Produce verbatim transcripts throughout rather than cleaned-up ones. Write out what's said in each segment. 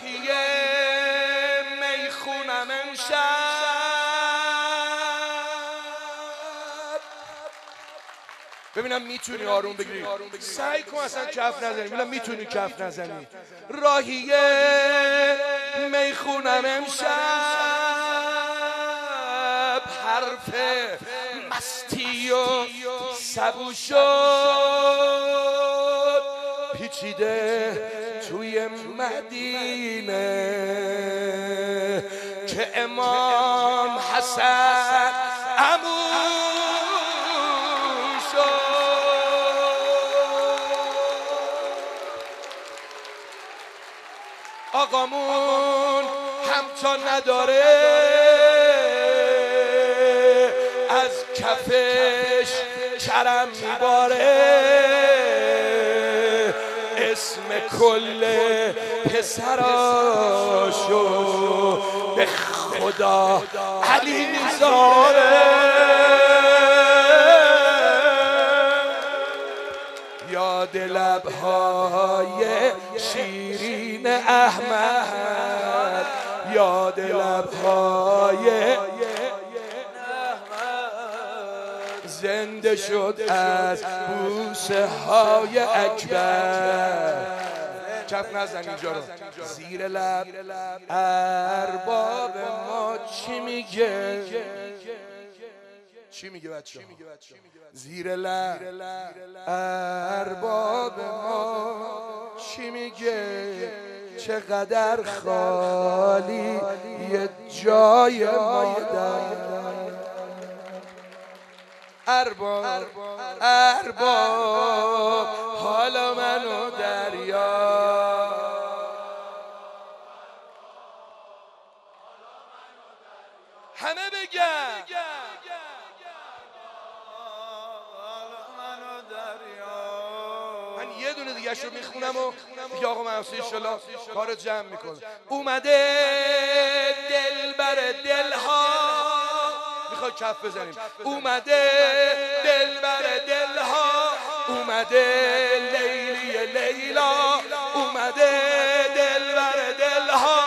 راهی میخونم امشب، ببینم میتونی آروم بگیری، سعی کن اصلا کف نزنی، ببینم میتونی کف نزنی. راهی میخونم امشب، حرف مستی و سبو شد پیچیده توی مدینه که امام حسن عمو شد. آقامون همتا نداره، از کفش کرم میباره، اسم کل پسراشو به خدا علی میذاره. یاد لبهای شیرین احمد، یاد لبهای زنده شد از بوسه های اکبر. کف نزن اینجا رو. زیر لب ارباب ما چی میگه؟ چی میگه بچه ها؟ زیر لب ارباب ما چی میگه؟ چقدر خالی یه جای مادر. ارباب ارباب حالا منو دریا، همه بگن من یه دونه دیگه شو میخونم و دیگه آقا منصور انشالله کارو جمع میکنه. اومده دل بر دلها، میخوای کف بزنیم. اومده دل بر دلها، اومده لیلی لیلا، اومده دل بر دلها،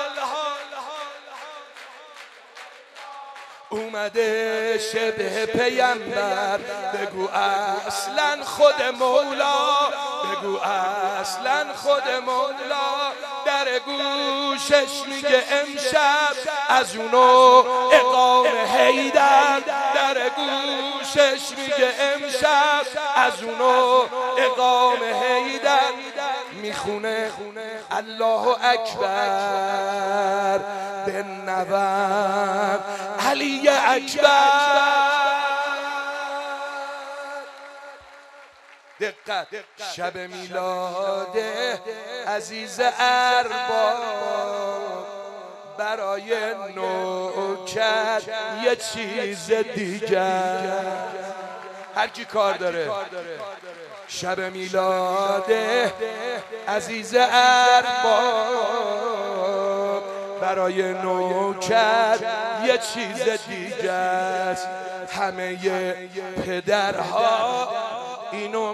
اومده شبه پیمبر. بگو اصلا خود مولا، بگو اصلا خود مولا. در گوشش میگه امشب از اونو اقام حیدر، در گوشش میگه امشب از اونو اقام حیدر. میخونه الله اکبر به نوم علی اکبر. دقت، شب میلاد عزیز ارباب، برای نوکر یه چیز دیگر. هر کی کار داره شب میلاد عزیز ارباب، برای نوکر یه چیز دیگه است. همه پدرها اینو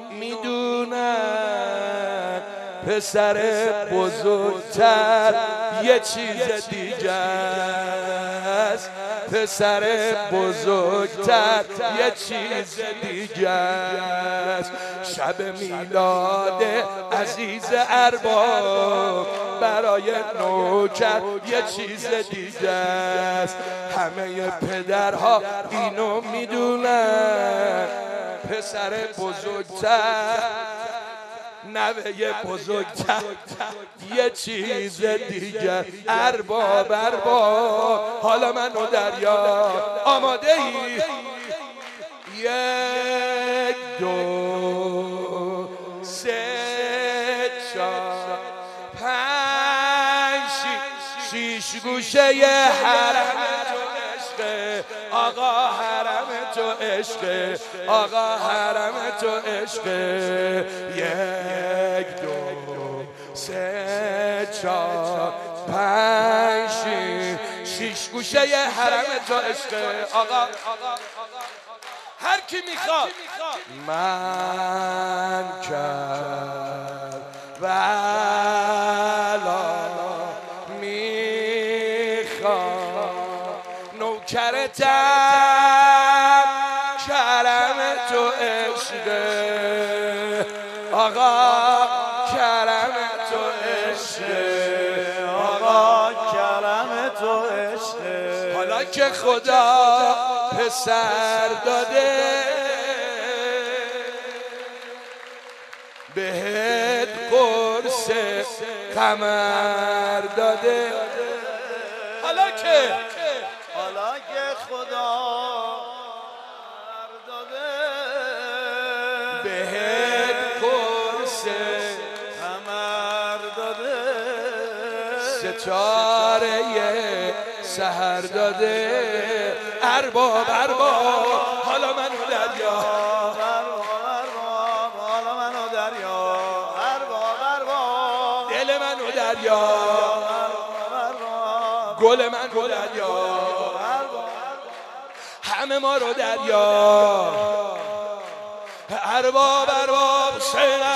میدونن، پسر بزرگتر یه چیز دیگه است. پسر بزرگتر یه چیز دیگه است. شب میلاد عزیز ارباب، برای نوکر یه چیز دیگه است. همه پدرها اینو میدونن، پسر بزرگتر نوه بزرگتر یه چیز دیگه. ارباب ارباب حالا منو دریا. آماده ای؟ یک دو سه چهار پنج شیش گوشه ی حرم تو عشقه آقا، حرم تو عشقه آقا، حرم تو عشقه. یک دو سه چهار پنج شیش گوشه ی حرم تو عشقه آقا. هر کی میخواد من کرد ولا میخوام نوکرتم کرم تو عشقه آقا کرم تو عشقه آقا کرم تو عشقه حالا که خدا پسر داده بهت قرص قمر داده حالا که حالا که خدا داده بهت قرص قمر داده ستاره سحر داده ارباب ارباب حالا منو دریا حالا منو دریا ارباب ارباب دل منو دریا گل من رو دریا همه ما رو دریا ارباب ارباب حسین